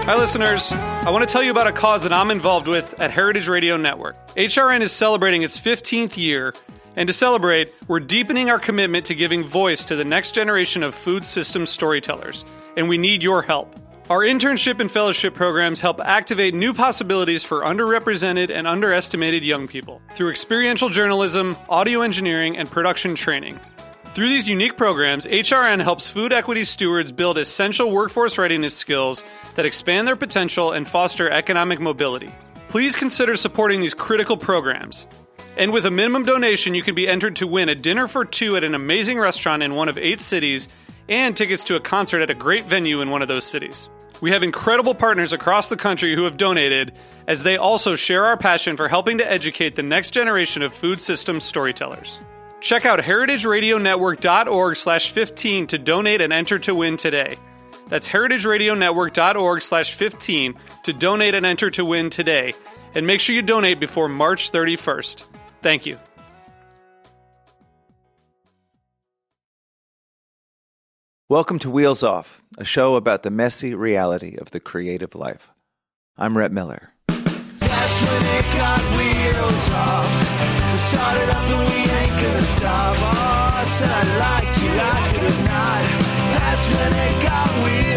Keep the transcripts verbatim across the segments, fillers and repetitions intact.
Hi, listeners. I want to tell you about a cause that I'm involved with at Heritage Radio Network. H R N is celebrating its fifteenth year, and to celebrate, we're deepening our commitment to giving voice to the next generation of food systems storytellers, and we need your help. Our internship and fellowship programs help activate new possibilities for underrepresented and underestimated young people through experiential journalism, audio engineering, and production training. Through these unique programs, H R N helps food equity stewards build essential workforce readiness skills that expand their potential and foster economic mobility. Please consider supporting these critical programs. And with a minimum donation, you can be entered to win a dinner for two at an amazing restaurant in one of eight cities and tickets to a concert at a great venue in one of those cities. We have incredible partners across the country who have donated, as they also share our passion for helping to educate the next generation of food systems storytellers. Check out heritageradionetwork.org slash 15 to donate and enter to win today. That's heritageradionetwork.org slash 15 to donate and enter to win today. And make sure you donate before March thirty-first. Thank you. Welcome to Wheels Off, a show about the messy reality of the creative life. I'm Rhett Miller. That's when it got wheels off. We started up and we ain't gonna stop. Oh, I said I like you, like it or not. That's when it got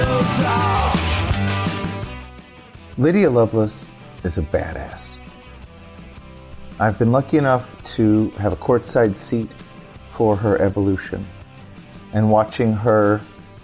wheels off. Lydia Loveless is a badass. I've been lucky enough to have a courtside seat for her evolution, and watching her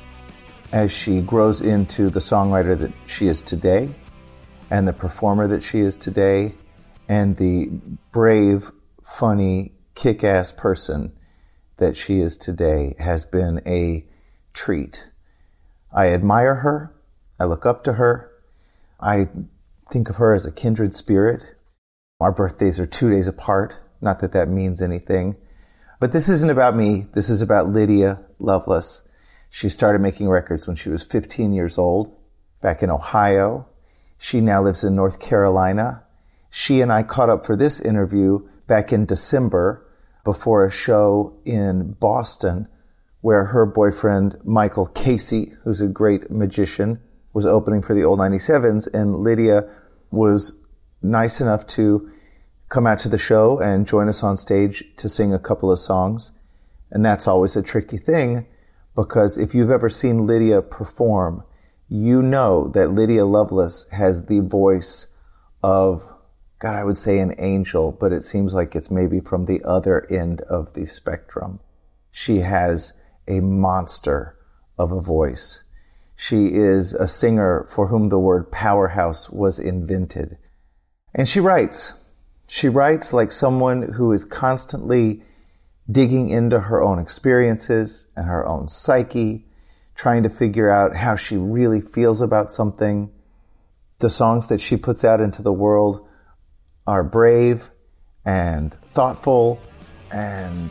as she grows into the songwriter that she is today, and the performer that she is today, and the brave, funny, kick-ass person that she is today has been a treat. I admire her. I look up to her. I think of her as a kindred spirit. Our birthdays are two days apart. Not that that means anything. But this isn't about me. This is about Lydia Loveless. She started making records when she was fifteen years old, back in Ohio. She now lives in North Carolina. She and I caught up for this interview back in December before a show in Boston where her boyfriend, Michael Casey, who's a great magician, was opening for the Old ninety-sevens, and Lydia was nice enough to come out to the show and join us on stage to sing a couple of songs. And that's always a tricky thing, because if you've ever seen Lydia perform, you know that Lydia Loveless has the voice of, God, I would say an angel, but it seems like it's maybe from the other end of the spectrum. She has a monster of a voice. She is a singer for whom the word powerhouse was invented. And she writes. She writes like someone who is constantly digging into her own experiences and her own psyche, trying to figure out how she really feels about something. The songs that she puts out into the world are brave and thoughtful and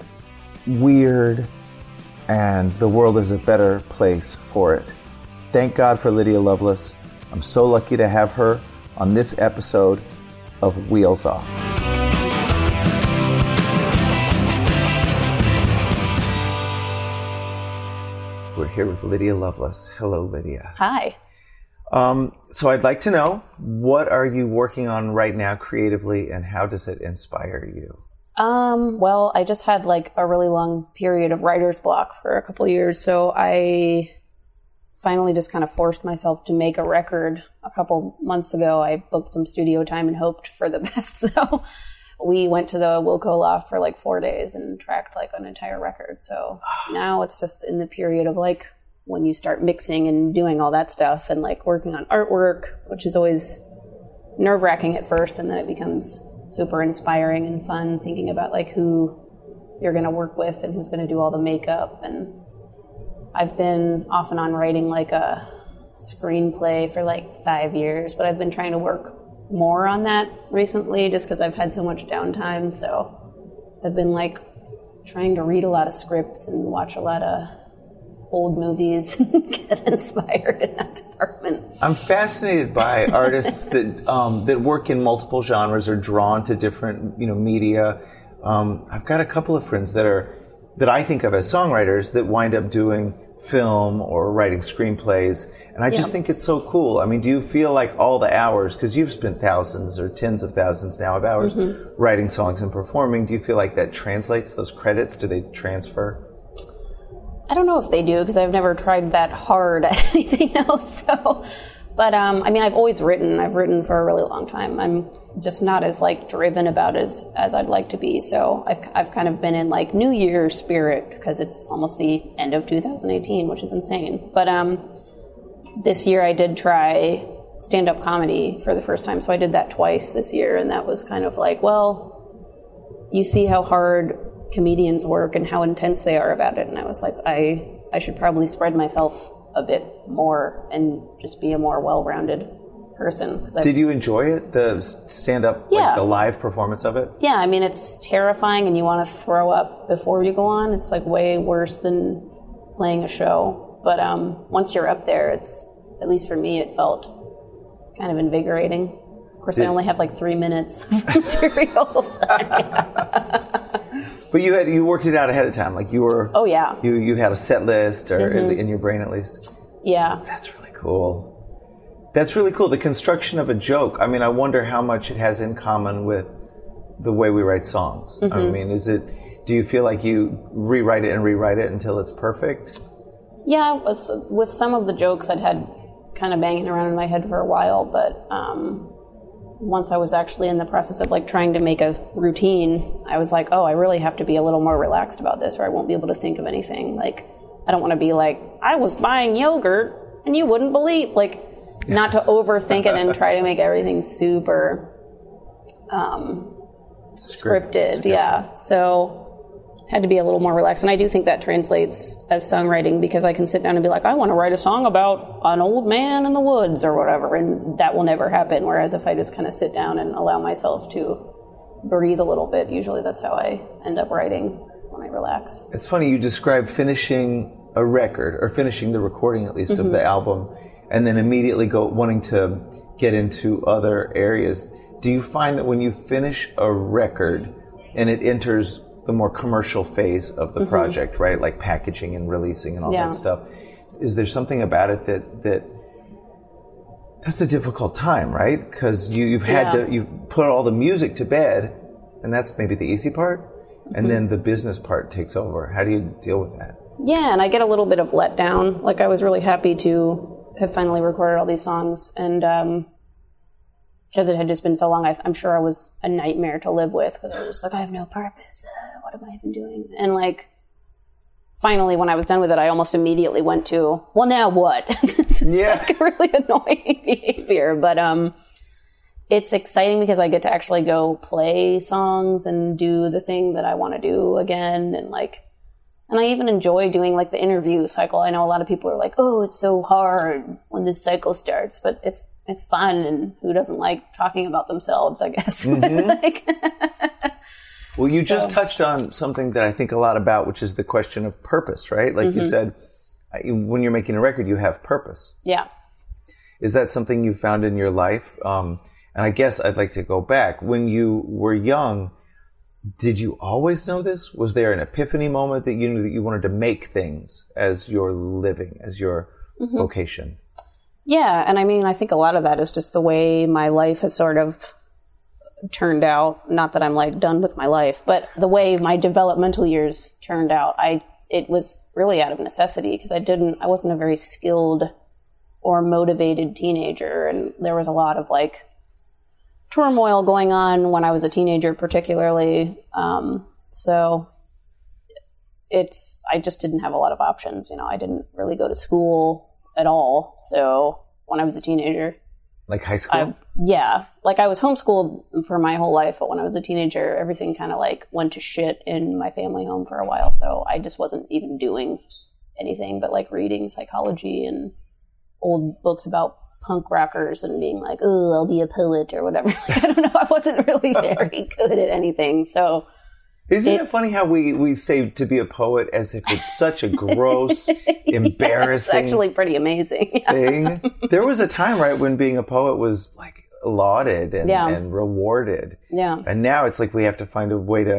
weird, and the world is a better place for it. Thank God for Lydia Loveless. I'm so lucky to have her on this episode of Wheels Off. We're here with Lydia Loveless. Hello, Lydia. Hi. Um, so I'd like to know, what are you working on right now creatively, and how does it inspire you? Um, well, I just had like a really long period of writer's block for a couple of years, so I finally just kind of forced myself to make a record a couple months ago. I booked some studio time and hoped for the best, so we went to the Wilco Loft for like four days and tracked like an entire record. So now it's just in the period of like when you start mixing and doing all that stuff and like working on artwork, which is always nerve-wracking at first, and then it becomes super inspiring and fun thinking about like who you're going to work with and who's going to do all the makeup. And I've been off and on writing like a screenplay for like five years, but I've been trying to work more on that recently just because I've had so much downtime. So I've been like trying to read a lot of scripts and watch a lot of old movies and get inspired in that department. I'm fascinated by artists that um, that work in multiple genres, or drawn to different, you know, media. Um, I've got a couple of friends that are that I think of as songwriters that wind up doing film or writing screenplays. And I Yeah. just think it's so cool. I mean, do you feel like all the hours, because you've spent thousands or tens of thousands now of hours Mm-hmm. writing songs and performing, do you feel like that translates, those credits, do they transfer? I don't know if they do, because I've never tried that hard at anything else. So, but um, I mean, I've always written. I've written for a really long time. I'm just not as like driven about it as as I'd like to be. So I've I've kind of been in like New Year spirit, because it's almost the end of two thousand eighteen, which is insane. But um, this year I did try stand-up comedy for the first time. So I did that twice this year, and that was kind of like, well, you see how hard comedians work and how intense they are about it. And I was like, I I should probably spread myself a bit more and just be a more well-rounded person. Did you enjoy it, the stand-up, Yeah. like the live performance of it? Yeah, I mean, it's terrifying and you want to throw up before you go on. It's like way worse than playing a show. But um, once you're up there, it's, at least for me, it felt kind of invigorating. Of course, Did- I only have like three minutes of material. But you had you worked it out ahead of time, like you were. Oh, yeah. You you had a set list, or Mm-hmm. in, the, in your brain at least. Yeah. That's really cool. That's really cool. The construction of a joke. I mean, I wonder how much it has in common with the way we write songs. Mm-hmm. I mean, is it? Do you feel like you rewrite it and rewrite it until it's perfect? Yeah, with, with some of the jokes I'd had kind of banging around in my head for a while, but um, once I was actually in the process of like trying to make a routine, I was like, oh, I really have to be a little more relaxed about this, or I won't be able to think of anything. Like, I don't want to be like, I was buying yogurt and you wouldn't believe, like, not to overthink it and try to make everything super um, scripted. Yeah. So had to be a little more relaxed. And I do think that translates as songwriting, because I can sit down and be like, I want to write a song about an old man in the woods or whatever, and that will never happen. Whereas if I just kind of sit down and allow myself to breathe a little bit, usually that's how I end up writing, is when I relax. It's funny, you described finishing a record, or finishing the recording at least, Mm-hmm. of the album, and then immediately go wanting to get into other areas. Do you find that when you finish a record and it enters the more commercial phase of the Mm-hmm. project, right? Like packaging and releasing and all Yeah. that stuff. Is there something about it that, that that's a difficult time, right? Because you, you've had Yeah. to, you've put all the music to bed, and that's maybe the easy part, Mm-hmm. and then the business part takes over. How do you deal with that? Yeah, and I get a little bit of letdown. Like, I was really happy to have finally recorded all these songs, and um, because it had just been so long, I, I'm sure I was a nightmare to live with, because I was like, I have no purpose. Uh, what am I even doing? And like, finally, when I was done with it, I almost immediately went to, well, now what? It's just Yeah. like really annoying behavior, but um, it's exciting because I get to actually go play songs and do the thing that I want to do again, and like, and I even enjoy doing like the interview cycle. I know a lot of people are like, oh, it's so hard when this cycle starts, but it's it's fun, and who doesn't like talking about themselves, I guess. Mm-hmm. like, Well, you just So- touched on something that I think a lot about, which is the question of purpose, right? Like Mm-hmm. you said, uh, when you're making a record, you have purpose. yeah. Is that something you found in your life? Um, and I guess I'd like to go back. When you were young, did you always know this? Was there an epiphany moment that you knew that you wanted to make things as your living, as your Mm-hmm. vocation? Yeah, and I mean, I think a lot of that is just the way my life has sort of turned out. Not that I'm like done with my life, but the way my developmental years turned out. I it was really out of necessity, because I didn't, I wasn't a very skilled or motivated teenager, and there was a lot of like turmoil going on when I was a teenager, particularly. Um, so it's, I just didn't have a lot of options. You know, I didn't really go to school at all. So when I was a teenager, Like high school? I, yeah, like I was homeschooled for my whole life, but when I was a teenager, everything kind of like went to shit in my family home for a while. So I just wasn't even doing anything but like reading psychology and old books about punk rockers and being like, oh, I'll be a poet or whatever. Like, I don't know. I wasn't really very good at anything. So Isn't it, it- funny how we, we say to be a poet as if it's such a gross, embarrassing it's actually pretty amazing. thing? There was a time, right, when being a poet was like lauded and, Yeah. and rewarded. Yeah. And now it's like we have to find a way to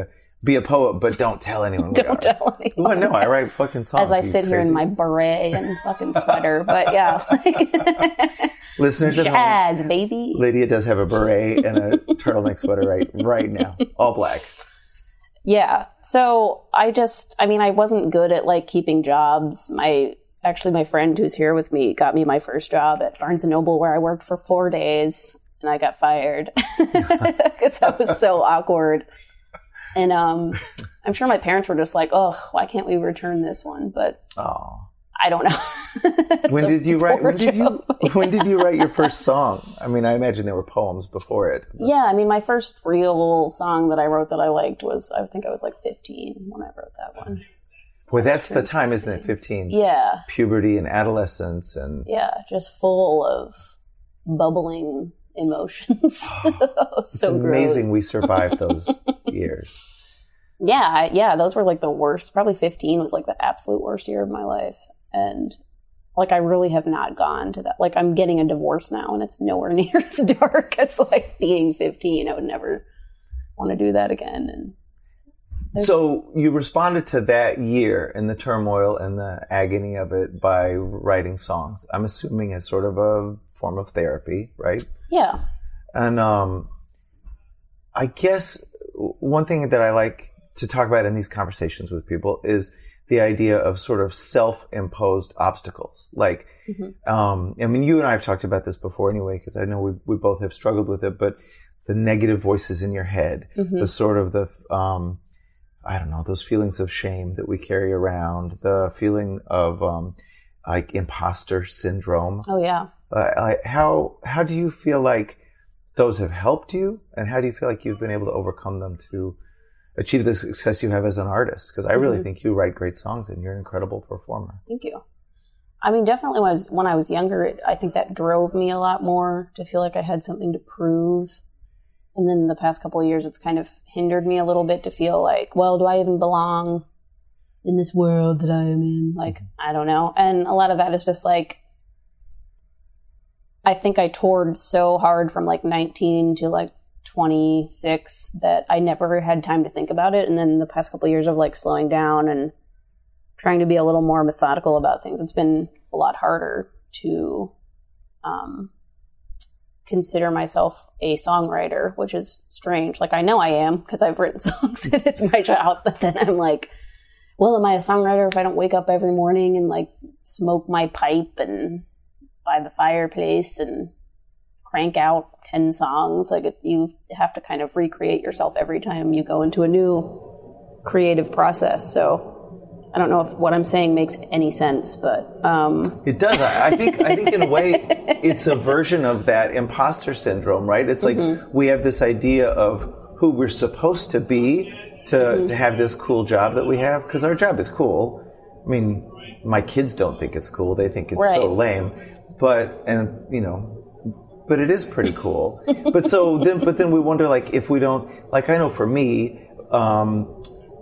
be a poet, but don't tell anyone. Don't tell anyone. Well, no, I write fucking songs. As I sit here in my beret and fucking sweater, but yeah. Listeners at Jazz, home, baby. Lydia does have a beret and a turtleneck sweater right right now, all black. Yeah. So I just, I mean, I wasn't good at like keeping jobs. My actually, my friend who's here with me got me my first job at Barnes and Noble, where I worked for four days, and I got fired because that was so awkward. And um, I'm sure my parents were just like, "Oh, why can't we return this one?" But oh. I don't know. When did you write? When did you? Yeah. When did you write your first song? I mean, I imagine there were poems before it. Yeah, I mean, my first real song that I wrote that I liked was, I think I was like fifteen when I wrote that one. Well, that's the time, isn't it? fifteen. Yeah. Puberty and adolescence and. Yeah, just full of bubbling emotions. Oh, it's so amazing gross. we survived those years. Yeah, I, yeah, those were like the worst. Probably fifteen was like the absolute worst year of my life. And like, I really have not gone to that. Like, I'm getting a divorce now, and it's nowhere near as dark as like being fifteen. I would never want to do that again. And so you responded to that year and the turmoil and the agony of it by writing songs. I'm assuming as sort of a form of therapy, right? Yeah. And um, I guess one thing that I like to talk about in these conversations with people is the idea of sort of self-imposed obstacles. Like, mm-hmm. um, I mean, you and I have talked about this before anyway, because I know we we both have struggled with it, but the negative voices in your head, mm-hmm. the sort of the, um, I don't know, those feelings of shame that we carry around, the feeling of, um, like imposter syndrome. Oh, yeah. Uh, like how, how do you feel like those have helped you? And how do you feel like you've been able to overcome them to achieve the success you have as an artist? Because I really mm-hmm. think you write great songs and you're an incredible performer. Thank you. I mean, definitely when I was, when I was younger, it, I think that drove me a lot more to feel like I had something to prove. And then the past couple of years, it's kind of hindered me a little bit to feel like, well, do I even belong in this world that I am in? Like, mm-hmm. I don't know. And a lot of that is just like, I think I toured so hard from like nineteen to like twenty-six that I never had time to think about it. And then the past couple of years of like slowing down and trying to be a little more methodical about things, it's been a lot harder to um, consider myself a songwriter, which is strange. Like, I know I am because I've written songs and it's my job, but then I'm like, well, am I a songwriter if I don't wake up every morning and like smoke my pipe and by the fireplace and crank out ten songs? Like, it, you have to kind of recreate yourself every time you go into a new creative process. So I don't know if what I'm saying makes any sense, but um it does. I, I think I think in a way it's a version of that imposter syndrome, right? It's like mm-hmm. we have this idea of who we're supposed to be to mm-hmm. to have this cool job that we have, because our job is cool. I mean, my kids don't think it's cool. They think it's right. so lame. But, and, you know, but it is pretty cool. But so then, but then we wonder, like, if we don't, like, I know for me, um,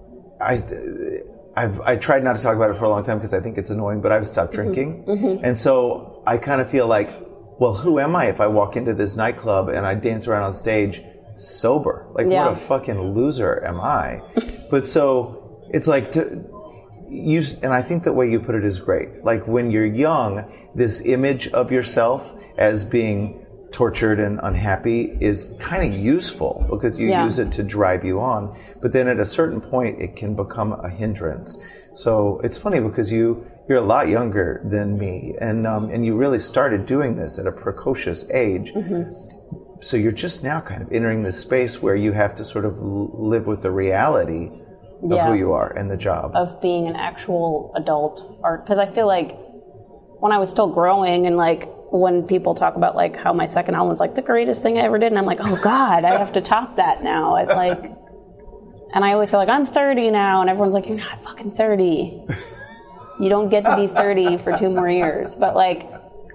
I, I've, I tried not to talk about it for a long time because I think it's annoying, but I've stopped drinking. Mm-hmm. Mm-hmm. And so I kind of feel like, well, who am I if I walk into this nightclub and I dance around on stage sober? Like, yeah. what a fucking loser am I? But so it's like, to, You, and I think the way you put it is great. Like, when you're young, this image of yourself as being tortured and unhappy is kind of useful because you yeah. use it to drive you on. But then at a certain point, it can become a hindrance. So it's funny because you, you're a lot younger than me, and um, and you really started doing this at a precocious age. Mm-hmm. So you're just now kind of entering this space where you have to sort of live with the reality of yeah. who you are and the job. Of being an actual adult art. Because I feel like when I was still growing and like when people talk about like how my second album was like the greatest thing I ever did, and I'm like, oh God, I have to top that now. I'd like, and I always say like, I'm thirty now, and everyone's like, you're not fucking thirty. You don't get to be thirty for two more years. But like,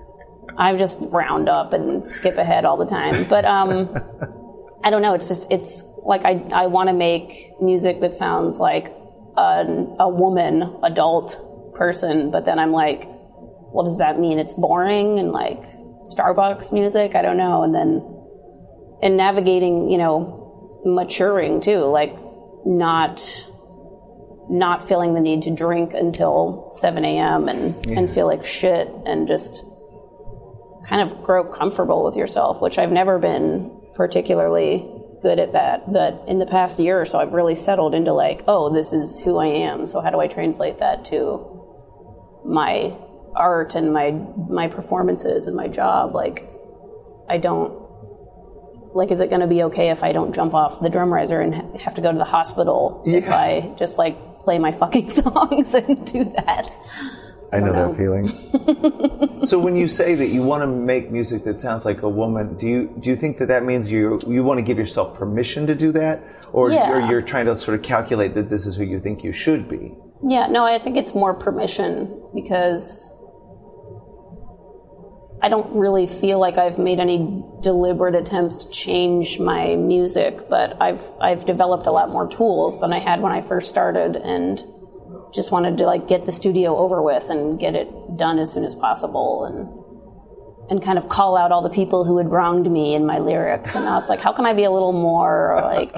I just round up and skip ahead all the time. But um, I don't know. It's just, it's like I, I want to make music that sounds like a, a woman, adult person. But then I'm like, what does that mean? It's boring and like Starbucks music? I don't know. And then in navigating, you know, maturing too, like not not feeling the need to drink until seven a.m. and, yeah. and feel like shit and just kind of grow comfortable with yourself, which I've never been particularly good at that. But in the past year or so, I've really settled into like, oh, this is who I am. So how do I translate that to my art and my my performances and my job? Like, I don't, like, is it going to be okay if I don't jump off the drum riser and ha- have to go to the hospital yeah. if I just like play my fucking songs and do that? I know, know that feeling. So when you say that you want to make music that sounds like a woman, do you do you think that that means you you want to give yourself permission to do that, or, yeah. or you're trying to sort of calculate that this is who you think you should be? Yeah, no, I think it's more permission, because I don't really feel like I've made any deliberate attempts to change my music, but I've I've developed a lot more tools than I had when I first started, and just wanted to like get the studio over with and get it done as soon as possible, and and kind of call out all the people who had wronged me in my lyrics. And now it's like, how can I be a little more like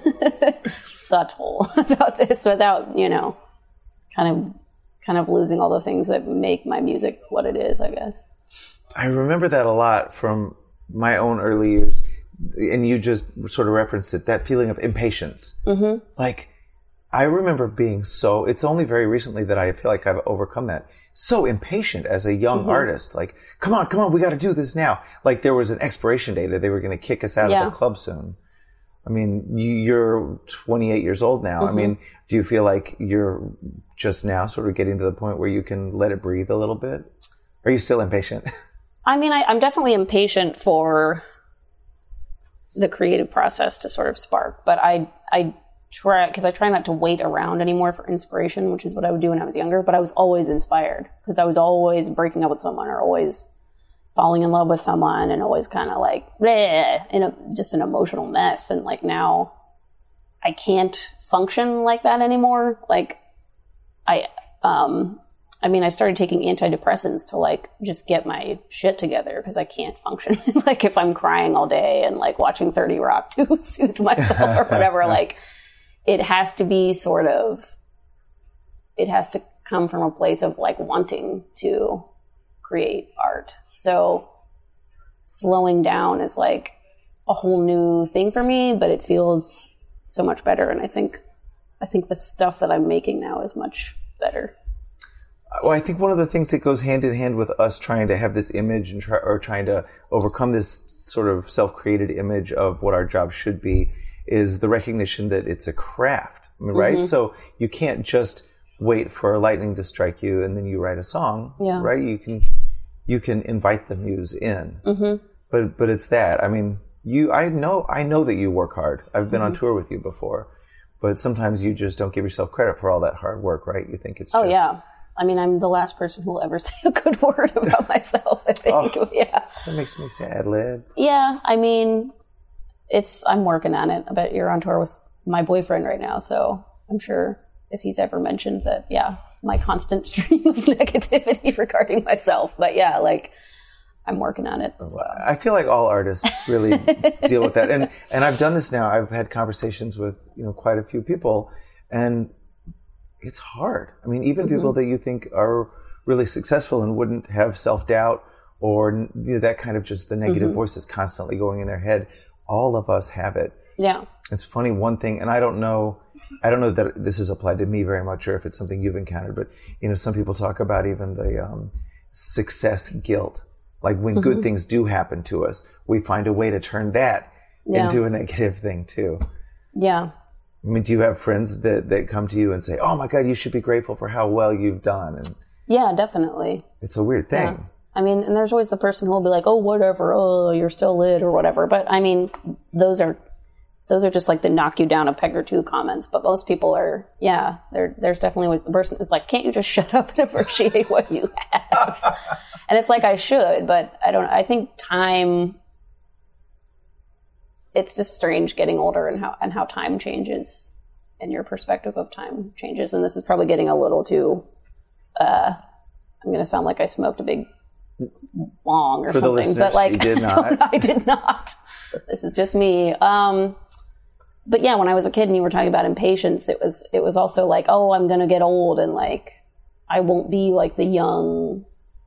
subtle about this without, you know, kind of kind of losing all the things that make my music what it is, I guess. I remember that a lot from my own early years, and you just sort of referenced it, that feeling of impatience. Mm-hmm. Like, I remember being so, it's only very recently that I feel like I've overcome that, so impatient as a young mm-hmm. artist. Like, come on, come on, we got to do this now. Like, there was an expiration date that they were going to kick us out yeah. of the club soon. I mean, you, you're twenty-eight years old now. Mm-hmm. I mean, do you feel like you're just now sort of getting to the point where you can let it breathe a little bit? Are you still impatient? I mean, I, I'm definitely impatient for the creative process to sort of spark, but I I try, because I try not to wait around anymore for inspiration, which is what I would do when I was younger, but I was always inspired, because I was always breaking up with someone or always falling in love with someone and always kind of like, bleh, in a, just an emotional mess. And like now I can't function like that anymore. Like I, um, I mean, I started taking antidepressants to like just get my shit together, because I can't function. Like if I'm crying all day and like watching thirty Rock to soothe myself or whatever, like it has to be sort of, it has to come from a place of like wanting to create art. So slowing down is like a whole new thing for me, but it feels so much better. And I think, I think the stuff that I'm making now is much better. Well, I think one of the things that goes hand in hand with us trying to have this image and try, or trying to overcome this sort of self-created image of what our job should be is the recognition that it's a craft, I mean, right? Mm-hmm. So you can't just wait for lightning to strike you and then you write a song, yeah. right? You can you can invite the muse in, mm-hmm. but but it's that. I mean, you. I know I know that you work hard. I've been mm-hmm. on tour with you before, but sometimes you just don't give yourself credit for all that hard work, right? You think it's oh just, yeah. I mean, I'm the last person who will ever say a good word about myself, I think. Oh, yeah. That makes me sad, Lid. Yeah, I mean, it's, I'm working on it. I bet you're on tour with my boyfriend right now, so I'm sure if he's ever mentioned that, yeah, my constant stream of negativity regarding myself. But yeah, like, I'm working on it. So. I feel like all artists really deal with that. And and I've done this now. I've had conversations with, you know, quite a few people, and it's hard. I mean, even mm-hmm. people that you think are really successful and wouldn't have self-doubt or, you know, that kind of just the negative mm-hmm. voices constantly going in their head. All of us have it. Yeah. It's funny, one thing, and I don't know, I don't know that this is applied to me very much or if it's something you've encountered, but, you know, some people talk about even the um, success guilt. Like when mm-hmm. good things do happen to us, we find a way to turn that yeah. into a negative thing too. Yeah. I mean, do you have friends that, that come to you and say, oh my God, you should be grateful for how well you've done? And yeah, definitely. It's a weird thing. Yeah. I mean, and there's always the person who will be like, oh, whatever, oh, you're still lit or whatever. But I mean, those are, those are just like the knock you down a peg or two comments. But most people are, yeah, there, there's definitely always the person who's like, can't you just shut up and appreciate what you have? And it's like, I should, but I don't, I think time, it's just strange getting older and how and how time changes and your perspective of time changes. And this is probably getting a little too, uh, I'm going to sound like I smoked a big bong or For something. The but like, you did not. I did not. This is just me. Um, but yeah, when I was a kid and you were talking about impatience, it was, it was also like, oh, I'm going to get old and like, I won't be like the young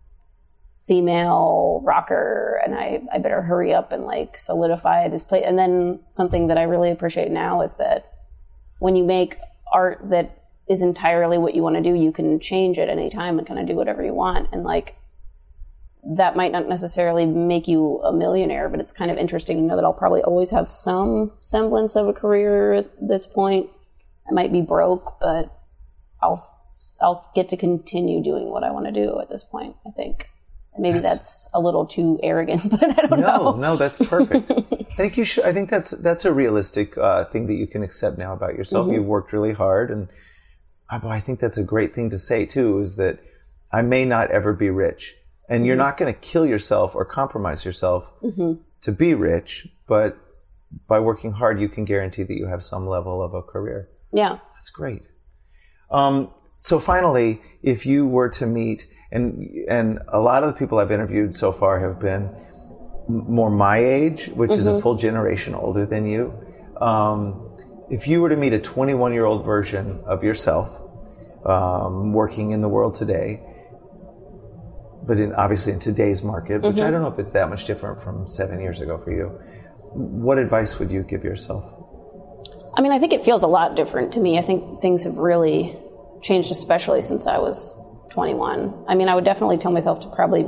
female rocker and I, I better hurry up and like solidify this place. And then something that I really appreciate now is that when you make art that is entirely what you want to do, you can change at any time and kind of do whatever you want. And like, that might not necessarily make you a millionaire, but it's kind of interesting to know that I'll probably always have some semblance of a career at this point. I might be broke, but I'll I'll get to continue doing what I want to do at this point, I think. And maybe that's, that's a little too arrogant, but I don't no, know. No, no, that's perfect. I think you should. I think that's that's a realistic uh, thing that you can accept now about yourself. Mm-hmm. You've worked really hard, and I, I think that's a great thing to say too. Is that I may not ever be rich. And you're not going to kill yourself or compromise yourself mm-hmm. to be rich, but by working hard, you can guarantee that you have some level of a career. Yeah. That's great. Um, so finally, if you were to meet, and and a lot of the people I've interviewed so far have been more my age, which mm-hmm. is a full generation older than you. Um, if you were to meet a twenty-one-year-old version of yourself um, working in the world today, but in, obviously in today's market, which mm-hmm. I don't know if it's that much different from seven years ago for you, what advice would you give yourself? I mean, I think it feels a lot different to me. I think things have really changed, especially since I was twenty-one. I mean, I would definitely tell myself to probably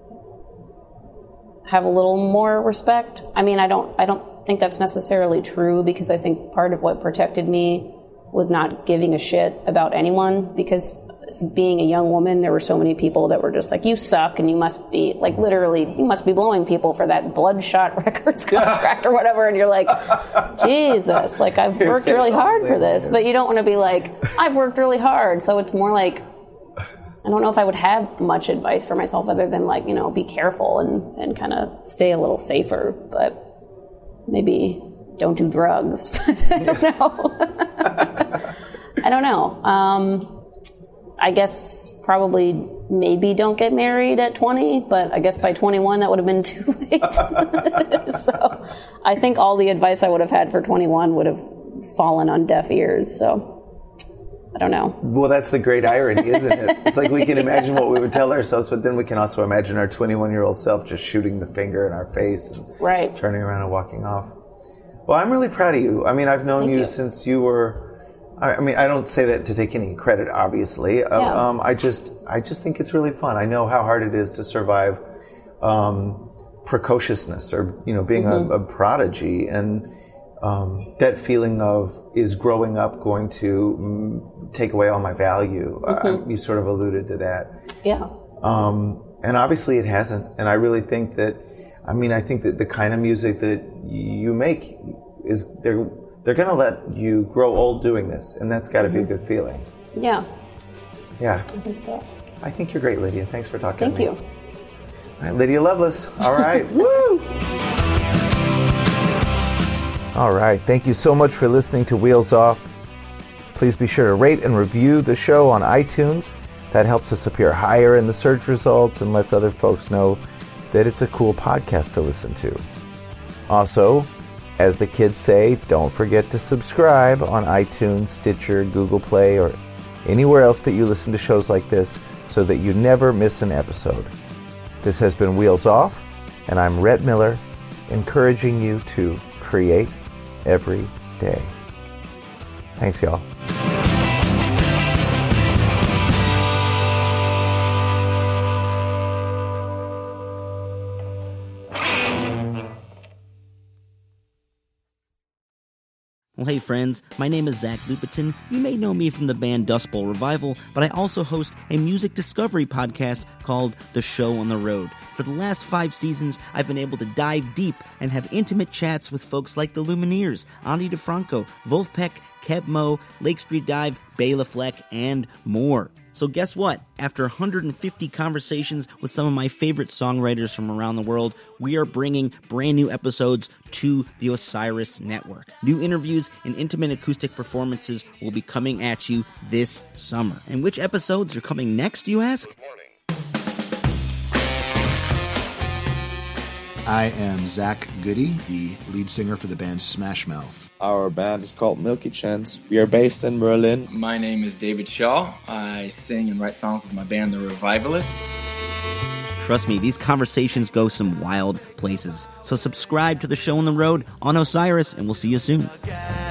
have a little more respect. I mean, I don't, I don't think that's necessarily true, because I think part of what protected me was not giving a shit about anyone, because being a young woman, there were so many people that were just like, you suck, and you must be, like, literally, you must be blowing people for that Bloodshot Records contract or whatever, and you're like, Jesus, like, I've worked really hard for this, but you don't want to be like, I've worked really hard, so it's more like, I don't know if I would have much advice for myself other than, like, you know, be careful and, and kind of stay a little safer, but maybe don't do drugs, but I don't know. I don't know. Um... I guess probably maybe don't get married at twenty, but I guess by twenty-one that would have been too late. So I think all the advice I would have had for twenty-one would have fallen on deaf ears. So I don't know. Well, that's the great irony, isn't it? It's like we can imagine what we would tell ourselves, but then we can also imagine our twenty-one-year-old self just shooting the finger in our face and right. turning around and walking off. Well, I'm really proud of you. I mean, I've known Thank you, you since you were... I mean, I don't say that to take any credit, obviously. Yeah. Um, I just, I just think it's really fun. I know how hard it is to survive um, precociousness, or you know, being mm-hmm. a, a prodigy, and um, that feeling of, is growing up going to mm, take away all my value? Mm-hmm. Uh, you sort of alluded to that. Yeah. Um, and obviously, it hasn't. And I really think that, I mean, I think that the kind of music that you make is there. They're going to let you grow old doing this, and that's got to mm-hmm. be a good feeling. Yeah. Yeah. I think so. I think you're great, Lydia. Thanks for talking Thank to me. Thank you. All right, Lydia Lovelace. All right. Woo! All right. Thank you so much for listening to Wheels Off. Please be sure to rate and review the show on iTunes. That helps us appear higher in the search results and lets other folks know that it's a cool podcast to listen to. Also, as the kids say, don't forget to subscribe on iTunes, Stitcher, Google Play, or anywhere else that you listen to shows like this, so that you never miss an episode. This has been Wheels Off, and I'm Rhett Miller, encouraging you to create every day. Thanks, y'all. Well, hey friends, my name is Zach Lupetin. You may know me from the band Dust Bowl Revival, but I also host a music discovery podcast called The Show on the Road. For the last five seasons, I've been able to dive deep and have intimate chats with folks like the Lumineers, Ani DeFranco, Wolfpack, Keb Mo, Lake Street Dive, Bela Fleck, and more. So guess what? After one hundred fifty conversations with some of my favorite songwriters from around the world, we are bringing brand new episodes to the Osiris Network. New interviews and intimate acoustic performances will be coming at you this summer. And which episodes are coming next, you ask? I am Zach Goody, the lead singer for the band Smash Mouth. Our band is called Milky Chance. We are based in Berlin. My name is David Shaw. I sing and write songs with my band, The Revivalists. Trust me, these conversations go some wild places. So subscribe to the Show on the Road on Osiris, and we'll see you soon.